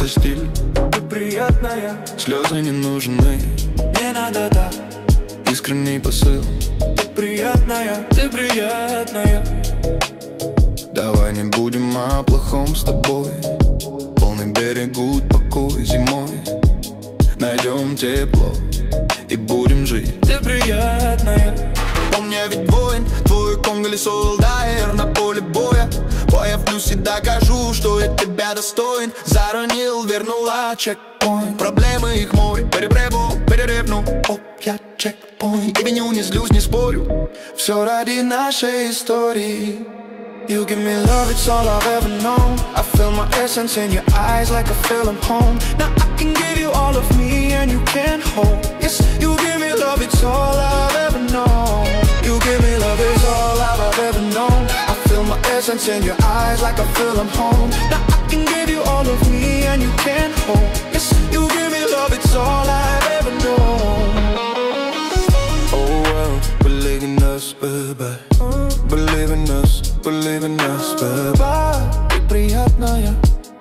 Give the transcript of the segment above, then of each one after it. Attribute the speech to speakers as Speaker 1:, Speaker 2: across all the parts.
Speaker 1: стиль.
Speaker 2: Ты приятная,
Speaker 1: Слезы не нужны,
Speaker 2: не надо так.
Speaker 1: искренний посыл.
Speaker 2: Ты приятная, ты приятная.
Speaker 1: Давай не будем о плохом с тобой. Полный берег, гуд, покой зимой. Найдем тепло и будем жить.
Speaker 2: Ты приятная.
Speaker 1: Помни, я ведь воин, твой колесо Элдаир на поле боя. Появлюсь и докажу, что я тебя достоин. Заронил, вернула чекпоинт. Проблемы их море, переревну. Оп, я чекпоинт. И виню, не злюсь, не спорю. Все ради нашей истории.
Speaker 2: You give me love, it's all I've ever known. I feel my essence in your eyes like I feel I'm home. Now I can give you all of me and you can't hold. Yes, you give me love, it's all I've ever known. You give me love, it's all I've ever known. I feel my essence in your eyes like I feel I'm home. Now I can give you all of me and you can't hold. Yes, you give me love, it's all I've ever known.
Speaker 1: Oh well, believe in us, baby. Believe in us, baby.
Speaker 2: Ты приятная.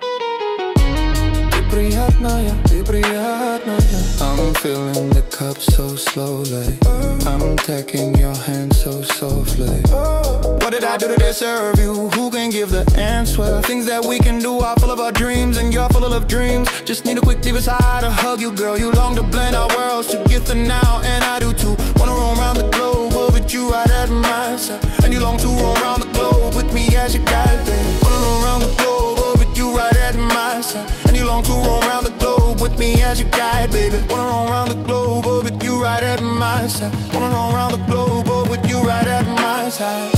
Speaker 2: Ты приятная, ты приятная.
Speaker 1: I'm filling the cup so slowly. I'm taking your hand so softly. What did I do to deserve you? Who can give the answer? Things that we can do are full of our dreams, and you're full of dreams. Just need a quick deep inside to hug you, girl. You long to blend our worlds together now, and I do too. Wanna roam around the globe, with you right at my side. And you long to roam around the globe with me as your guide, baby. Wanna roam around the globe, with you right at my side. And you long to roam around the globe with me as your guide, baby. Wanna roam around the globe, with you right at my side. Wanna roam around the globe, with you right at my side.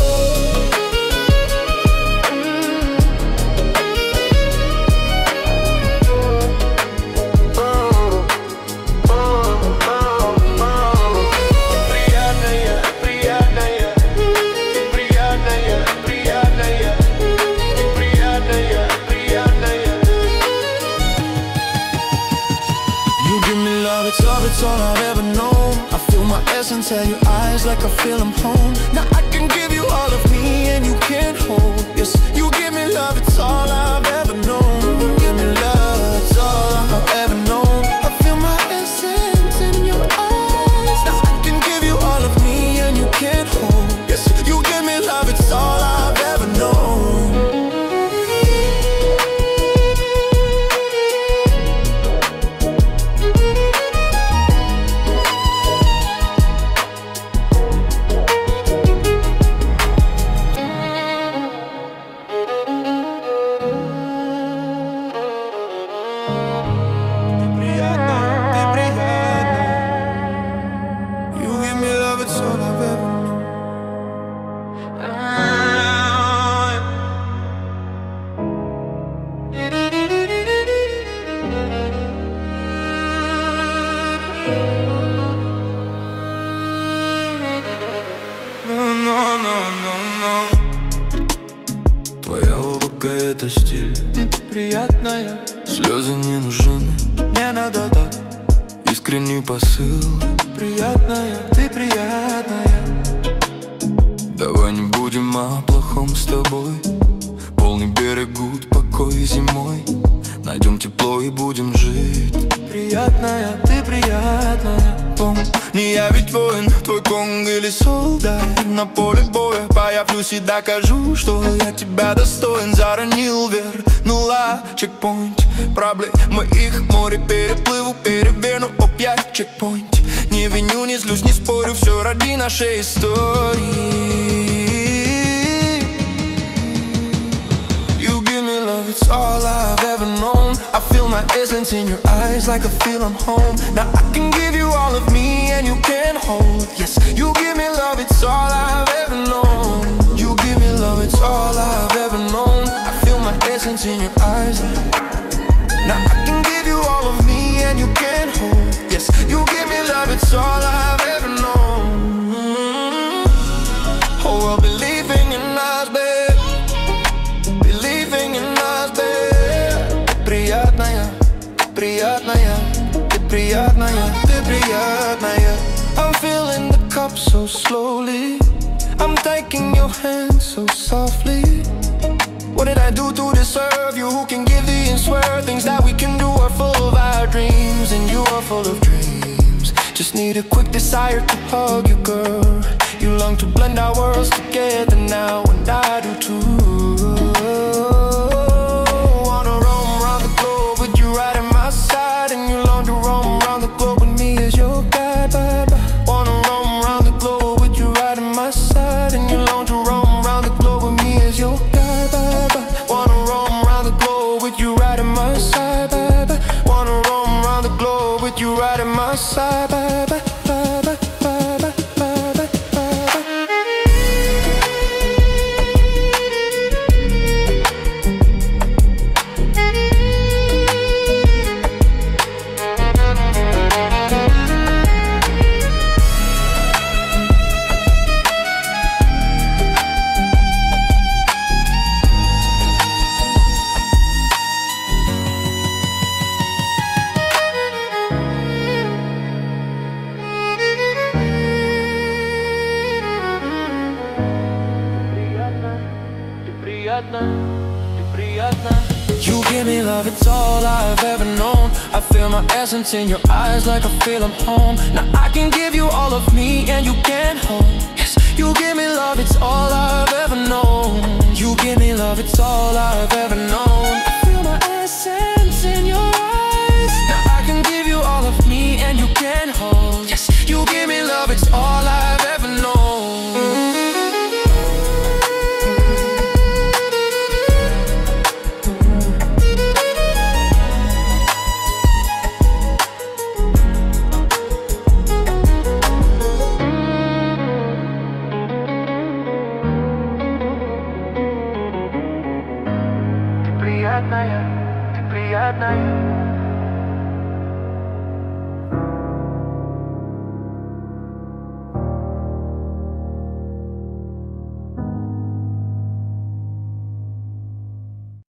Speaker 2: It's all I've ever known. I feel my essence in your eyes like I feel I'm home. Now I can give you all of me and you can't hold. Yes, you give me love, it's all I've ever known. You give me love, it's all I've ever known. I feel my essence in your eyes. Now I can give you all of me and you can't hold. Yes, you give me love, it's all I've ever known.
Speaker 1: Твоя улыбка — это стиль.
Speaker 2: Ты приятная,
Speaker 1: Слезы не нужны,
Speaker 2: не надо так.
Speaker 1: искренний посыл.
Speaker 2: Приятная, ты приятная.
Speaker 1: Давай не будем о плохом с тобой. Полный берег, гуд, покой зимой. Найдем тепло и будем жить.
Speaker 2: Приятная, ты приятная.
Speaker 1: Помни, я ведь воин, твой конг или солдат. На поле боя появлюсь и докажу, что я тебя достоин. Заронил, вернула чекпоинт. Проблемы их море, переплыву, переверну. Опять чекпоинт. Не виню, не злюсь, не спорю. Все ради нашей истории. It's all I've ever known. I feel my essence in your eyes like I feel I'm home. Now I can give you all of me and you can't hold. Yes, you give me love, it's all I've ever known. You give me love, it's all I've ever known. I feel my essence in your eyes. Now I can give you all of me and you can't hold. Yes, you give me love, it's all I've ever known. Oh, well, believing in us, babe. Believing in us, babe. Ты приятная, приятная. Ты приятная, ты приятная. I'm filling the cup so slowly. I'm taking your hand so softly.
Speaker 2: What did I do to deserve you? Who can give the and swear things that we can do are full of our dreams, and you are full of dreams. Just need a quick desire to hug you, girl. You long to blend our worlds together now, and I do too. Wanna roam around the globe with you right at my side, and you long to roam around the globe with me as your guide. Wanna roam around the globe with you right at my side, and you long to roam around the globe with me as your guide. Wanna roam around the globe with you right at my side. Wanna roam around the globe with you right at my side. You give me love, it's all I've ever known. I feel my essence in your eyes like I feel I'm home. Now I can give you all of me and you can't hold. Yes, you give me love, it's all I've ever known. You give me love, it's all I've ever known. I feel my essence in your eyes. Now I can give you all of me and you can't hold. Yes, you give me love, it's all I've ever known. Ты приятная,